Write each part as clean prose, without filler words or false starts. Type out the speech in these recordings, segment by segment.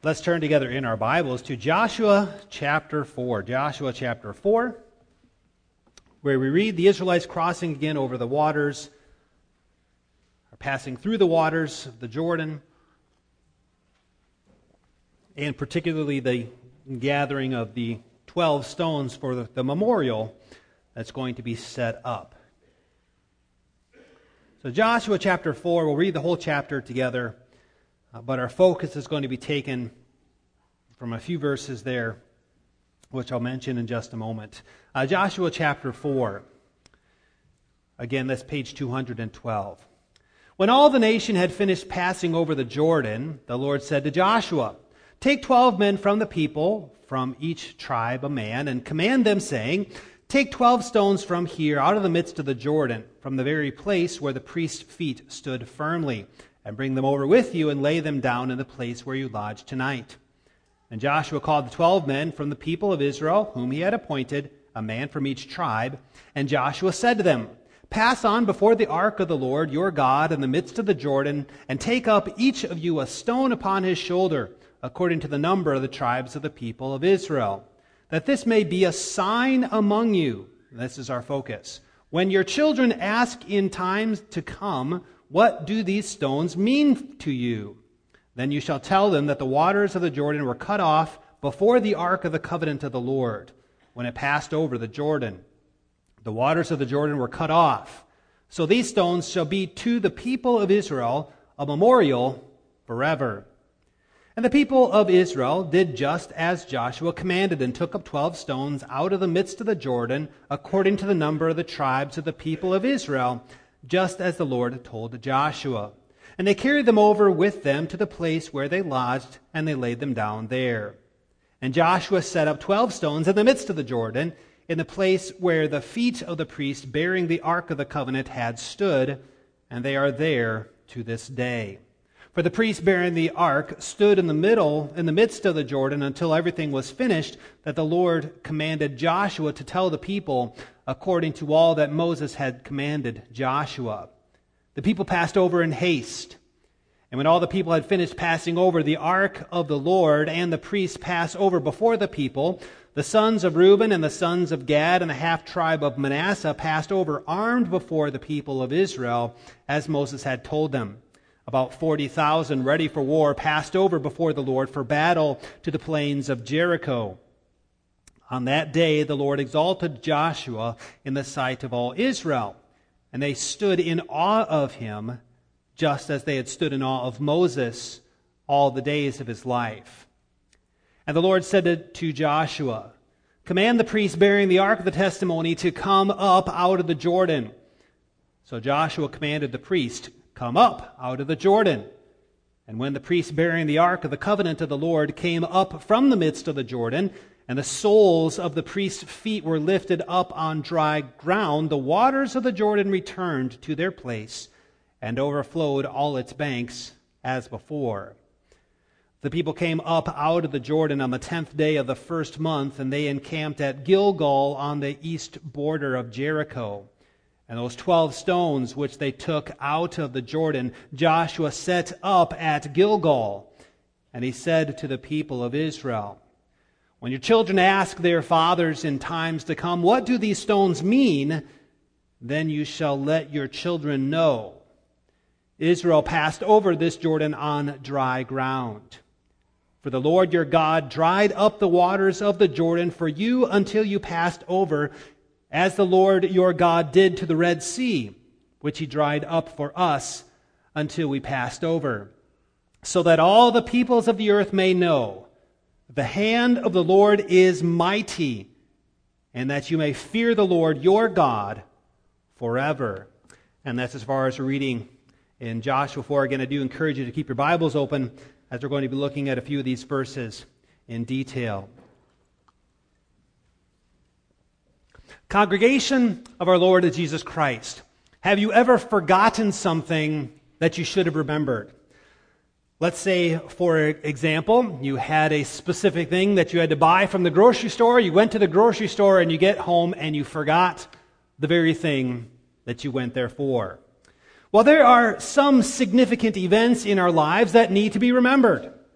Let's turn together in our Bibles to Joshua chapter 4. Joshua chapter 4, where we read the Israelites crossing again over the waters, or passing through the waters of the Jordan, and particularly the gathering of the 12 stones for the memorial that's going to be set up. So Joshua chapter 4, we'll read the whole chapter together. But our focus is going to be taken from a few verses there, which I'll mention in just a moment. Joshua chapter 4. Again, that's page 212. When all the nation had finished passing over the Jordan, the Lord said to Joshua, "Take 12 men from the people, from each tribe a man, and command them, saying, Take 12 stones from here out of the midst of the Jordan, from the very place where the priest's feet stood firmly, and bring them over with you and lay them down in the place where you lodge tonight." And Joshua called the 12 men from the people of Israel, whom he had appointed, a man from each tribe. And Joshua said to them, "Pass on before the ark of the Lord your God in the midst of the Jordan, and take up each of you a stone upon his shoulder, according to the number of the tribes of the people of Israel, that this may be a sign among you." This is our focus. "When your children ask in times to come, 'What do these stones mean to you?' Then you shall tell them that the waters of the Jordan were cut off before the ark of the covenant of the Lord, when it passed over the Jordan. The waters of the Jordan were cut off. So these stones shall be to the people of Israel a memorial forever." And the people of Israel did just as Joshua commanded, and took up 12 stones out of the midst of the Jordan, according to the number of the tribes of the people of Israel, just as the Lord had told Joshua. And they carried them over with them to the place where they lodged, and they laid them down there. And Joshua set up 12 stones in the midst of the Jordan, in the place where the feet of the priest bearing the ark of the covenant had stood, and they are there to this day. For the priest bearing the ark stood in the midst of the Jordan, until everything was finished, that the Lord commanded Joshua to tell the people, according to all that Moses had commanded Joshua. The people passed over in haste. And when all the people had finished passing over, the ark of the Lord and the priests passed over before the people. The sons of Reuben and the sons of Gad and the half-tribe of Manasseh passed over armed before the people of Israel, as Moses had told them. About 40,000 ready for war passed over before the Lord for battle to the plains of Jericho. On that day the Lord exalted Joshua in the sight of all Israel, and they stood in awe of him, just as they had stood in awe of Moses all the days of his life. And the Lord said to Joshua, "Command the priest bearing the ark of the testimony to come up out of the Jordan." So Joshua commanded the priest, "Come up out of the Jordan." And when the priest bearing the ark of the covenant of the Lord came up from the midst of the Jordan, and the soles of the priest's feet were lifted up on dry ground, the waters of the Jordan returned to their place and overflowed all its banks as before. The people came up out of the Jordan on the 10th day of the first month, and they encamped at Gilgal on the east border of Jericho. And those 12 stones which they took out of the Jordan, Joshua set up at Gilgal. And he said to the people of Israel, "When your children ask their fathers in times to come, 'What do these stones mean?' then you shall let your children know. Israel passed over this Jordan on dry ground. For the Lord your God dried up the waters of the Jordan for you until you passed over, as the Lord your God did to the Red Sea, which he dried up for us until we passed over, so that all the peoples of the earth may know the hand of the Lord is mighty, and that you may fear the Lord your God forever." And that's as far as we're reading in Joshua 4. Again, I do encourage you to keep your Bibles open, as we're going to be looking at a few of these verses in detail. Congregation of our Lord Jesus Christ, have you ever forgotten something that you should have remembered? Let's say, for example, you had a specific thing that you had to buy from the grocery store. You went to the grocery store and you get home and you forgot the very thing that you went there for. Well, there are some significant events in our lives that need to be remembered.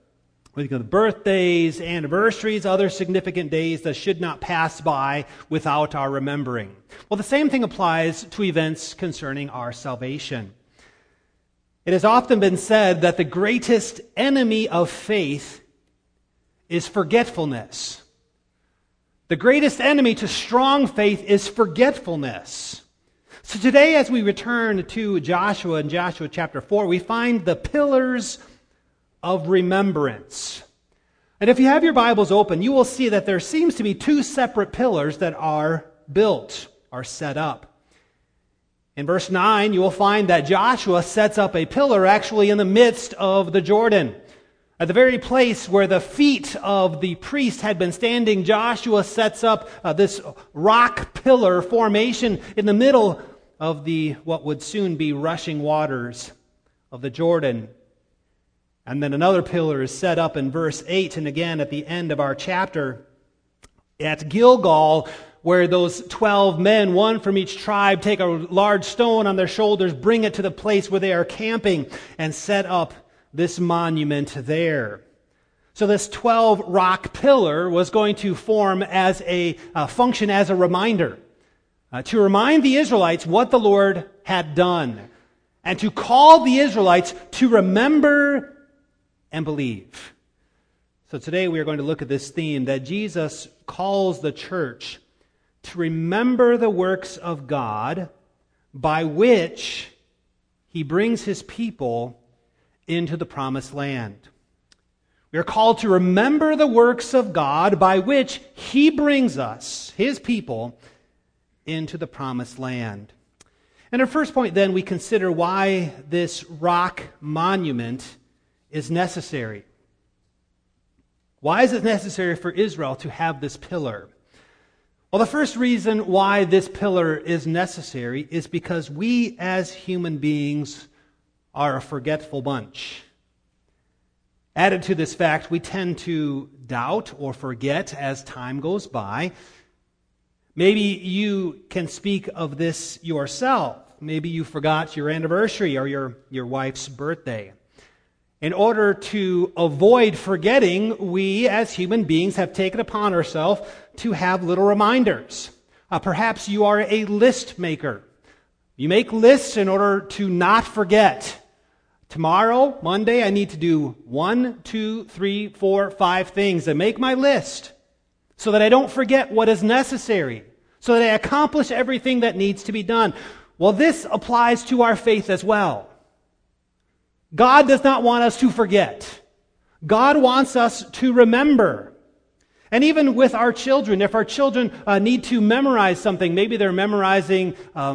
We think of birthdays, anniversaries, other significant days that should not pass by without our remembering. Well, the same thing applies to events concerning our salvation. It has often been said that the greatest enemy of faith is forgetfulness. The greatest enemy to strong faith is forgetfulness. So today, as we return to Joshua in Joshua chapter 4, we find the pillars of remembrance. And if you have your Bibles open, you will see that there seems to be two separate pillars that are built, are set up. In verse 9, you will find that Joshua sets up a pillar actually in the midst of the Jordan. At the very place where the feet of the priest had been standing, Joshua sets up this rock pillar formation in the middle of the what would soon be rushing waters of the Jordan. And then another pillar is set up in verse 8, and again at the end of our chapter at Gilgal, where those 12 men, one from each tribe, take a large stone on their shoulders, bring it to the place where they are camping, and set up this monument there. So this 12 rock pillar was going to form as a function as a reminder, to remind the Israelites what the Lord had done, and to call the Israelites to remember and believe. So today we are going to look at this theme that Jesus calls the church to remember the works of God by which He brings His people into the promised land. We are called to remember the works of God by which He brings us, His people, into the promised land. And our first point then, we consider why this rock monument is necessary. Why is it necessary for Israel to have this pillar? Well, the first reason why this pillar is necessary is because we as human beings are a forgetful bunch. Added to this fact, we tend to doubt or forget as time goes by. Maybe you can speak of this yourself. Maybe you forgot your anniversary or your wife's birthday. In order to avoid forgetting, we as human beings have taken upon ourselves to have little reminders. Perhaps you are a list maker. You make lists in order to not forget. Tomorrow, Monday, I need to do 1, 2, 3, 4, 5 things and make my list so that I don't forget what is necessary, so that I accomplish everything that needs to be done. Well, this applies to our faith as well. God does not want us to forget. God wants us to remember. And even with our children, if our children need to memorize something, maybe they're memorizing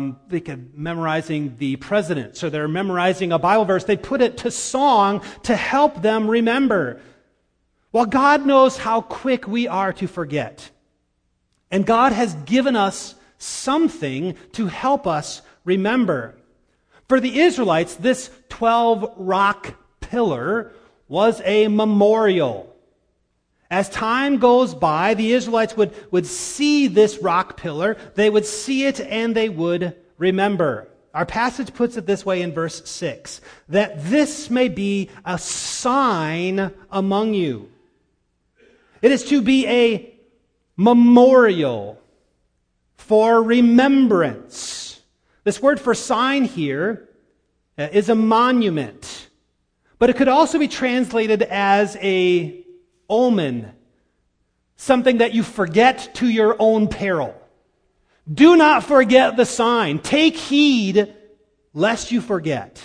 the president, so they're memorizing a Bible verse, they put it to song to help them remember. Well, God knows how quick we are to forget. And God has given us something to help us remember. For the Israelites, this 12 rock pillar was a memorial. As time goes by, the Israelites would see this rock pillar, they would see it and they would remember. Our passage puts it this way in verse 6, that this may be a sign among you. It is to be a memorial for remembrance. This word for sign here is a monument, but it could also be translated as a omen, something that you forget to your own peril. Do not forget the sign. Take heed lest you forget.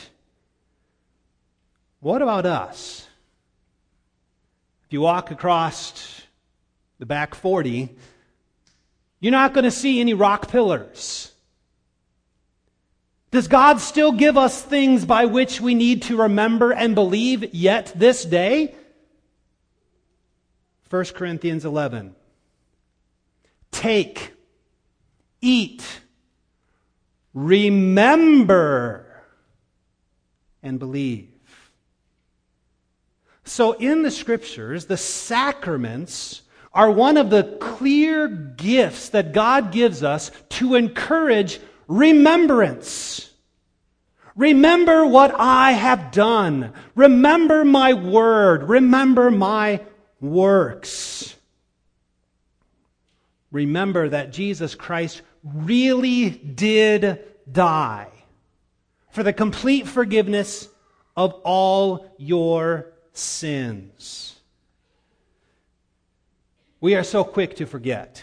What about us? If you walk across the back 40, you're not going to see any rock pillars. Does God still give us things by which we need to remember and believe yet this day? 1 Corinthians 11. Take, eat, remember, and believe. So in the Scriptures, the sacraments are one of the clear gifts that God gives us to encourage remembrance. Remember what I have done. Remember my word. Remember my works. Remember that Jesus Christ really did die for the complete forgiveness of all your sins. We are so quick to forget.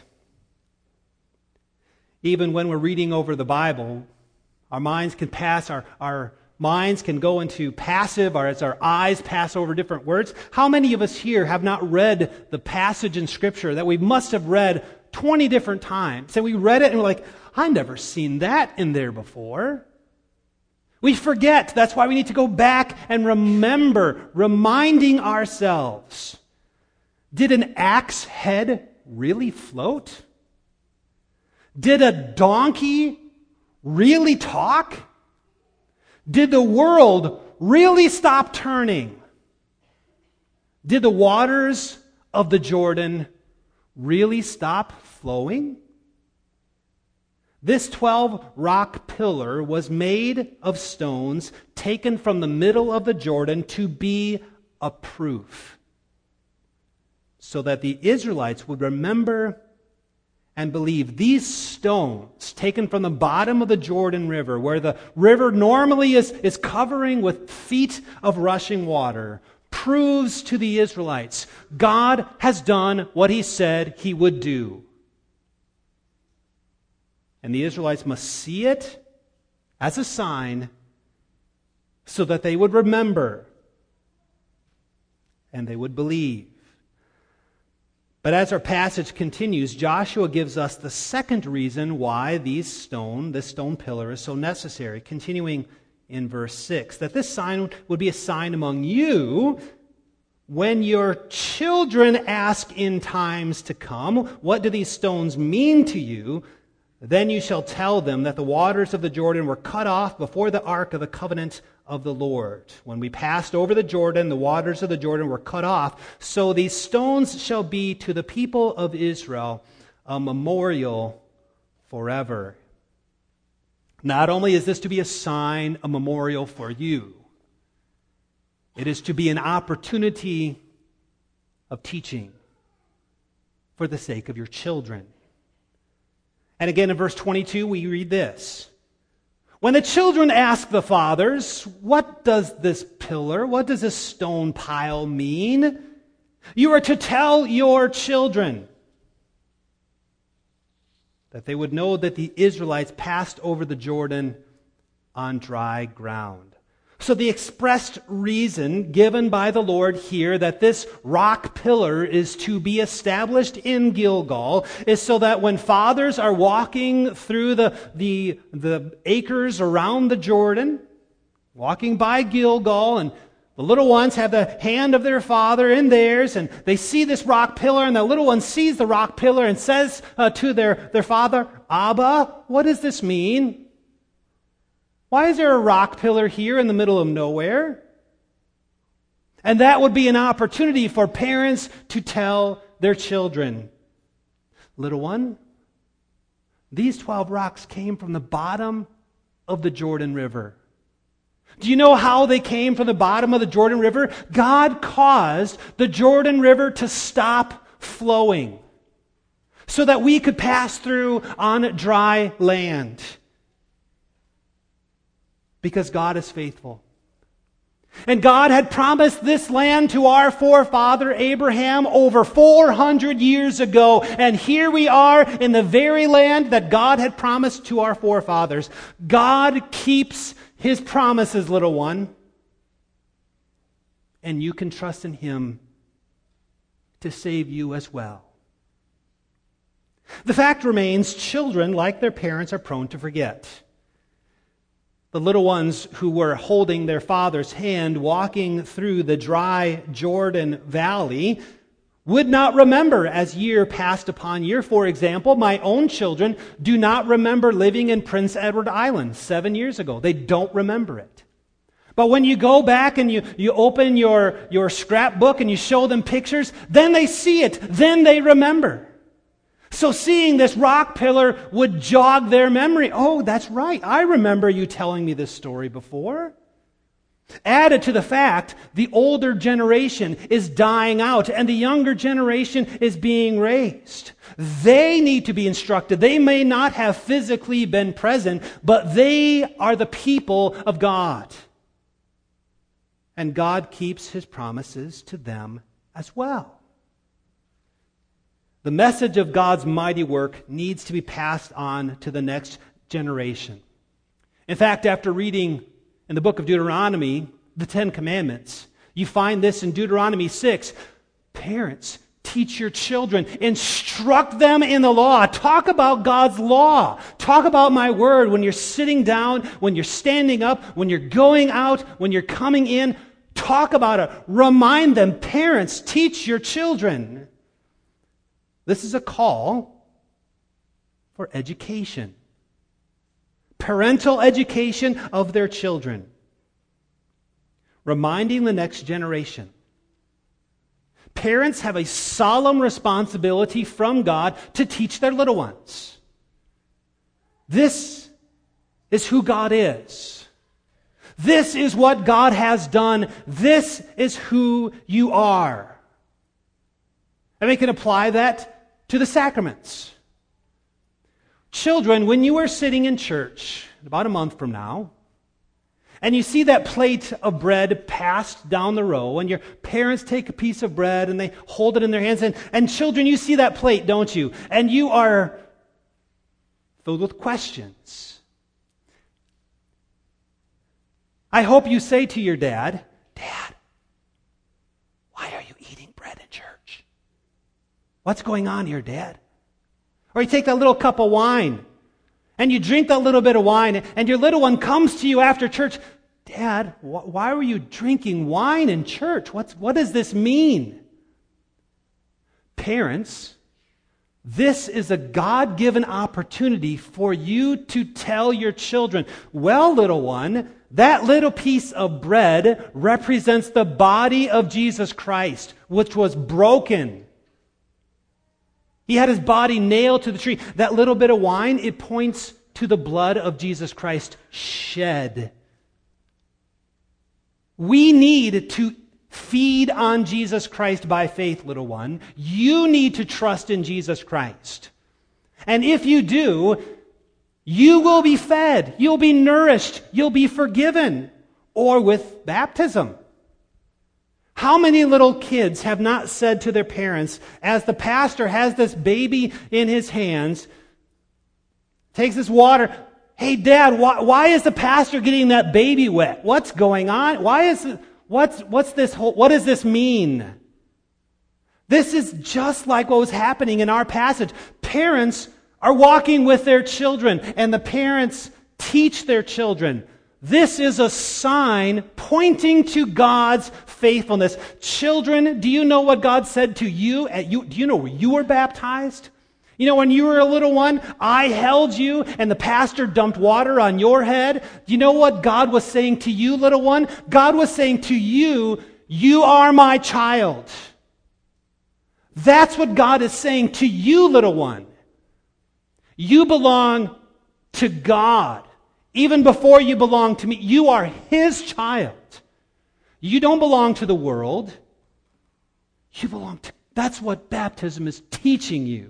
Even when we're reading over the Bible, our minds can pass, our minds can go into passive, or as our eyes pass over different words. How many of us here have not read the passage in Scripture that we must have read 20 different times? And we read it and we're like, I've never seen that in there before. We forget. That's why we need to go back and remember, reminding ourselves. Did an axe head really float? Did a donkey really talk? Did the world really stop turning? Did the waters of the Jordan really stop flowing? This 12-rock pillar was made of stones taken from the middle of the Jordan to be a proof, so that the Israelites would remember and believe these stones taken from the bottom of the Jordan River, where the river normally is covering with feet of rushing water, proves to the Israelites God has done what He said He would do. And the Israelites must see it as a sign so that they would remember and they would believe. But as our passage continues, Joshua gives us the second reason why this stone pillar is so necessary. Continuing in verse 6, that this sign would be a sign among you when your children ask in times to come, what do these stones mean to you? Then you shall tell them that the waters of the Jordan were cut off before the ark of the covenant of the Lord. When we passed over the Jordan, the waters of the Jordan were cut off. So these stones shall be to the people of Israel a memorial forever. Not only is this to be a sign, a memorial for you, it is to be an opportunity of teaching for the sake of your children. And again in verse 22 we read this. When the children ask the fathers, what does this pillar, what does this stone pile mean? You are to tell your children, that they would know that the Israelites passed over the Jordan on dry ground. So the expressed reason given by the Lord here that this rock pillar is to be established in Gilgal is so that when fathers are walking through the acres around the Jordan, walking by Gilgal, and the little ones have the hand of their father in theirs, and they see this rock pillar, and the little one sees the rock pillar and says to their father, Abba, what does this mean? Why is there a rock pillar here in the middle of nowhere? And that would be an opportunity for parents to tell their children, little one, these 12 rocks came from the bottom of the Jordan River. Do you know how they came from the bottom of the Jordan River? God caused the Jordan River to stop flowing so that we could pass through on dry land. Because God is faithful. And God had promised this land to our forefather Abraham over 400 years ago. And here we are in the very land that God had promised to our forefathers. God keeps His promises, little one. And you can trust in Him to save you as well. The fact remains, children, like their parents, are prone to forget. The little ones who were holding their father's hand walking through the dry Jordan Valley would not remember as year passed upon year. For example, my own children do not remember living in Prince Edward Island 7 years ago. They don't remember it. But when you go back and you open your scrapbook and you show them pictures, then they see it. Then they remember. So seeing this rock pillar would jog their memory. Oh, that's right. I remember you telling me this story before. Added to the fact, the older generation is dying out and the younger generation is being raised. They need to be instructed. They may not have physically been present, but they are the people of God. And God keeps His promises to them as well. The message of God's mighty work needs to be passed on to the next generation. In fact, after reading in the book of Deuteronomy, the Ten Commandments, you find this in Deuteronomy 6. Parents, teach your children. Instruct them in the law. Talk about God's law. Talk about my word when you're sitting down, when you're standing up, when you're going out, when you're coming in. Talk about it. Remind them. Parents, teach your children. This is a call for education. Parental education of their children. Reminding the next generation. Parents have a solemn responsibility from God to teach their little ones. This is who God is. This is what God has done. This is who you are. And we can apply that to the sacraments. Children, when you are sitting in church, about a month from now, and you see that plate of bread passed down the row, and your parents take a piece of bread and they hold it in their hands, and children, you see that plate, don't you? And you are filled with questions. I hope you say to your dad, Dad, why are you eating bread in church? What's going on here, Dad? Or you take that little cup of wine, and you drink that little bit of wine, and your little one comes to you after church. Dad, why were you drinking wine in church? What does this mean? Parents, this is a God-given opportunity for you to tell your children, well, little one, that little piece of bread represents the body of Jesus Christ, which was broken. He had His body nailed to the tree. That little bit of wine, it points to the blood of Jesus Christ shed. We need to feed on Jesus Christ by faith, little one. You need to trust in Jesus Christ. And if you do, you will be fed. You'll be nourished. You'll be forgiven. Or with baptism. How many little kids have not said to their parents, as the pastor has this baby in his hands, takes this water, hey, Dad, why is the pastor getting that baby wet? What's going on? What does this mean? This is just like what was happening in our passage. Parents are walking with their children, and the parents teach their children. This is a sign pointing to God's faithfulness. Children, do you know what God said to you? Do you know where you were baptized? You know, when you were a little one, I held you and the pastor dumped water on your head. Do you know what God was saying to you, little one? God was saying to you, you are my child. That's what God is saying to you, little one. You belong to God. Even before you belong to me, you are His child. You don't belong to the world. You belong to... That's what baptism is teaching you.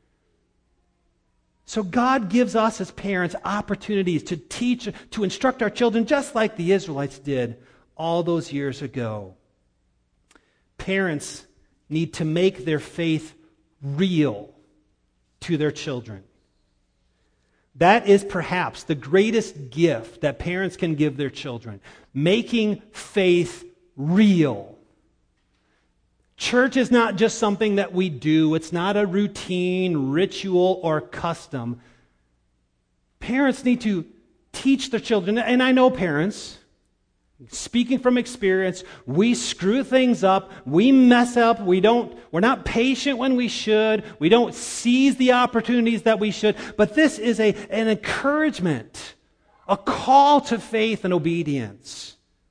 So God gives us as parents opportunities to teach, to instruct our children just like the Israelites did all those years ago. Parents need to make their faith real to their children. That is perhaps the greatest gift that parents can give their children, making faith real. Church is not just something that we do. It's not a routine, ritual, or custom. Parents need to teach their children, and I know parents, speaking from experience, we screw things up, we mess up, we're not patient when we should, we don't seize the opportunities that we should, but this is an encouragement, a call to faith and obedience.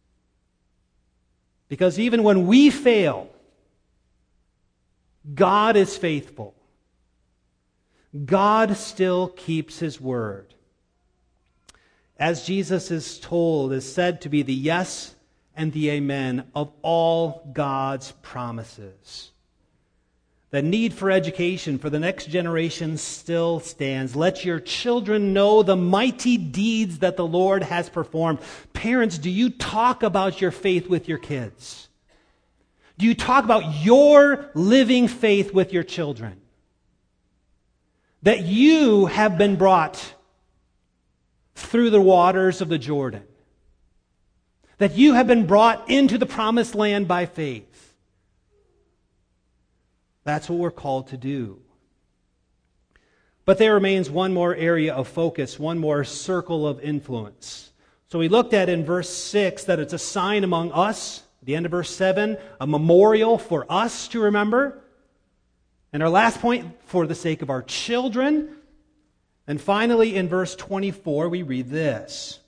Because even when we fail, God is faithful. God still keeps His word. As Jesus is told, is said to be the yes and the amen of all God's promises. The need for education for the next generation still stands. Let your children know the mighty deeds that the Lord has performed. Parents, do you talk about your faith with your kids? Do you talk about your living faith with your children? That you have been brought through the waters of the Jordan. That you have been brought into the promised land by faith. That's what we're called to do. But there remains one more area of focus, one more circle of influence. So we looked at in verse 6 that it's a sign among us. At the end of verse 7, a memorial for us to remember. And our last point, for the sake of our children. And finally, in verse 24, we read this.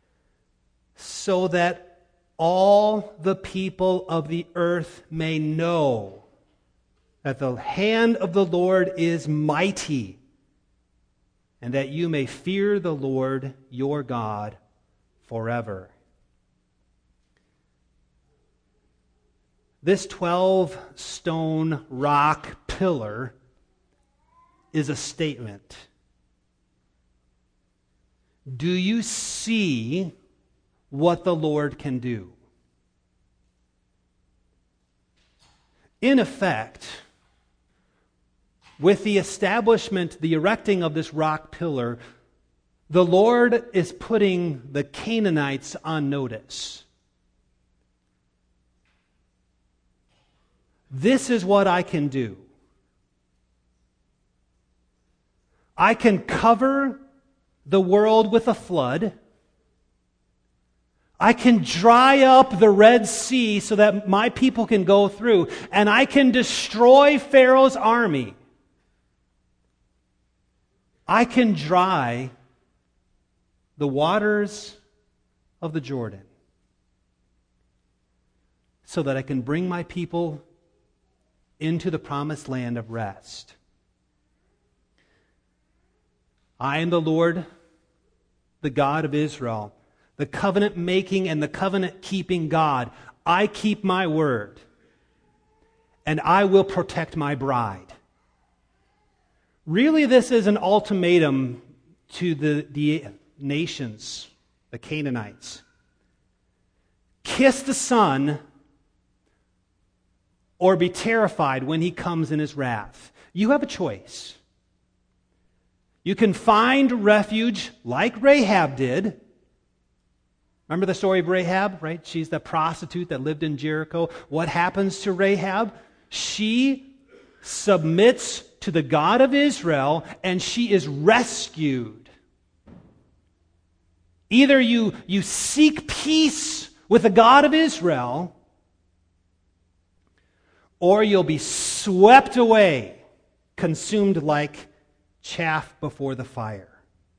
So that all the people of the earth may know that the hand of the Lord is mighty, and that you may fear the Lord your God forever. This 12-stone rock pillar is a statement. Do you see what the Lord can do? In effect, with the establishment, the erecting of this rock pillar, the Lord is putting the Canaanites on notice. This is what I can do. I can cover the world with a flood. I can dry up the Red Sea so that my people can go through, and I can destroy Pharaoh's army. I can dry the waters of the Jordan so that I can bring my people into the promised land of rest. I am the Lord, the God of Israel, the covenant-making and the covenant-keeping God. I keep my word, and I will protect my bride. Really, this is an ultimatum to the nations, the Canaanites. Kiss the Son, or be terrified when he comes in his wrath. You have a choice. You can find refuge like Rahab did. Remember the story of Rahab, right? She's the prostitute that lived in Jericho. What happens to Rahab? She submits to the God of Israel, and she is rescued. Either you seek peace with the God of Israel, or you'll be swept away, consumed like chaff before the fire.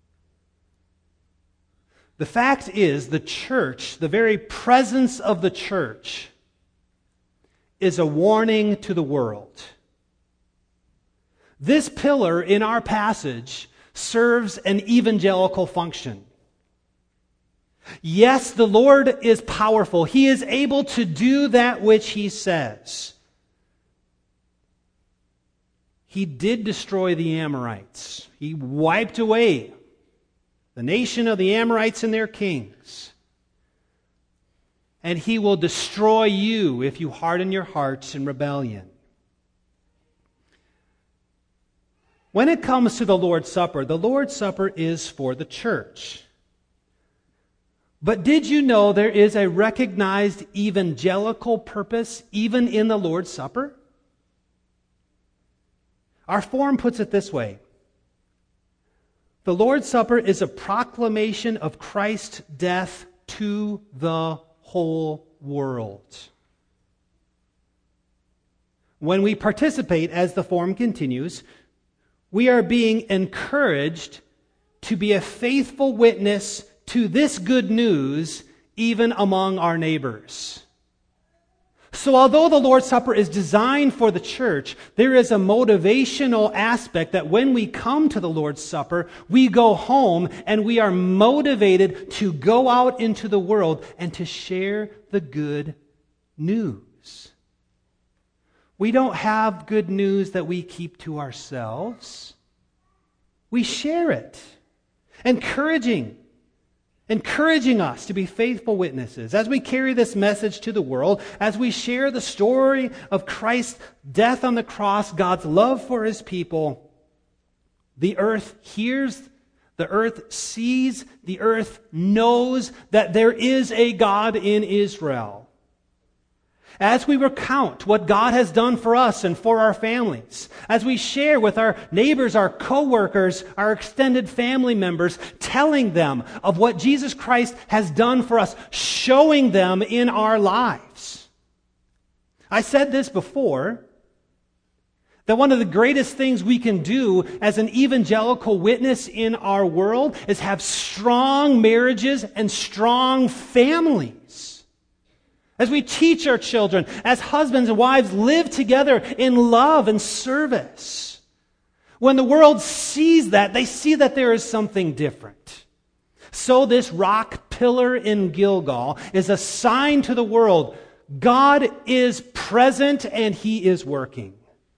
The fact is, the church, the very presence of the church, is a warning to the world. This pillar in our passage serves an evangelical function. Yes, the Lord is powerful. He is able to do that which He says. He did destroy the Amorites. He wiped away the nation of the Amorites and their kings. And He will destroy you if you harden your hearts in rebellion. When it comes to the Lord's Supper is for the church. But did you know there is a recognized evangelical purpose even in the Lord's Supper? Our form puts it this way. The Lord's Supper is a proclamation of Christ's death to the whole world. When we participate, as the form continues, we are being encouraged to be a faithful witness to this good news even among our neighbors. So although the Lord's Supper is designed for the church, there is a motivational aspect that when we come to the Lord's Supper, we go home and we are motivated to go out into the world and to share the good news. We don't have good news that we keep to ourselves. We share it, encouraging us to be faithful witnesses as we carry this message to the world, as we share the story of Christ's death on the cross, God's love for His people. The earth hears, the earth sees, the earth knows that there is a God in Israel. As we recount what God has done for us and for our families, as we share with our neighbors, our co-workers, our extended family members, telling them of what Jesus Christ has done for us, showing them in our lives. I said this before, that one of the greatest things we can do as an evangelical witness in our world is have strong marriages and strong families. As we teach our children, as husbands and wives live together in love and service. When the world sees that, they see that there is something different. So this rock pillar in Gilgal is a sign to the world, God is present and He is working.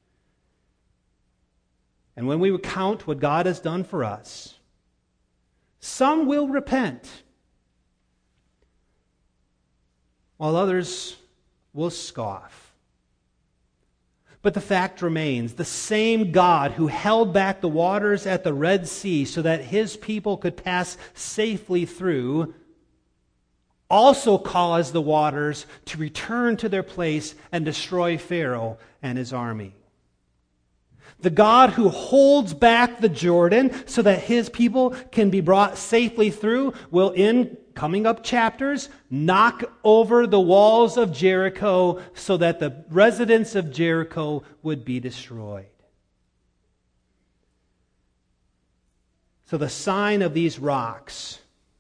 And when we recount what God has done for us, some will repent, while others will scoff. But the fact remains, the same God who held back the waters at the Red Sea so that His people could pass safely through, also caused the waters to return to their place and destroy Pharaoh and his army. The God who holds back the Jordan so that His people can be brought safely through will, in coming up chapters, knock over the walls of Jericho so that the residents of Jericho would be destroyed. So the sign of these rocks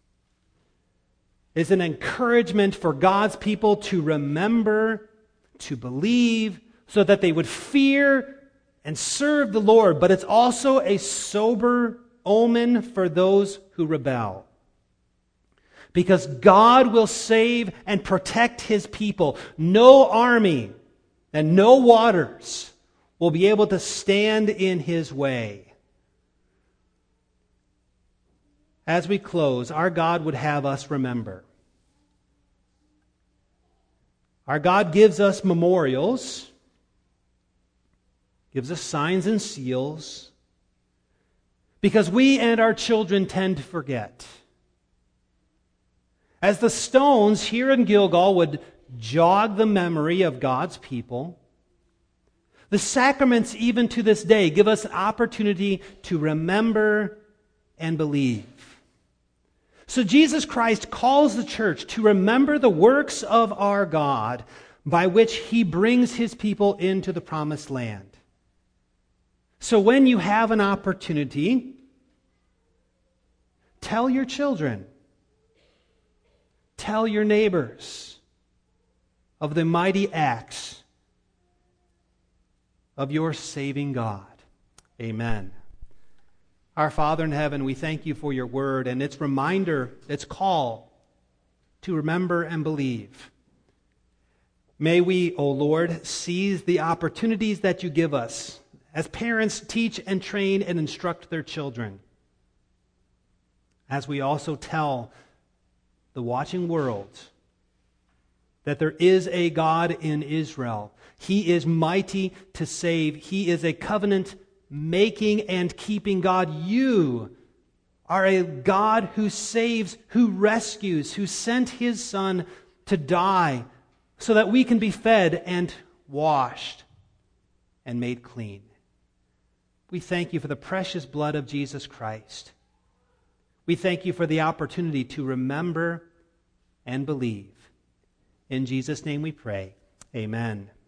is an encouragement for God's people to remember, to believe, so that they would fear and serve the Lord, but it's also a sober omen for those who rebel. Because God will save and protect His people. No army and no waters will be able to stand in His way. As we close, our God would have us remember. Our God gives us memorials, gives us signs and seals, because we and our children tend to forget. As the stones here in Gilgal would jog the memory of God's people, the sacraments even to this day give us an opportunity to remember and believe. So Jesus Christ calls the church to remember the works of our God by which He brings His people into the promised land. So when you have an opportunity, tell your children, tell your neighbors of the mighty acts of your saving God. Amen. Our Father in heaven, we thank You for Your word and its reminder, its call to remember and believe. May we, O Lord, seize the opportunities that You give us as parents teach and train and instruct their children. As we also tell the watching world that there is a God in Israel. He is mighty to save. He is a covenant-making and keeping God. You are a God who saves, who rescues, who sent His Son to die so that we can be fed and washed and made clean. We thank You for the precious blood of Jesus Christ. We thank You for the opportunity to remember and believe. In Jesus' name we pray. Amen.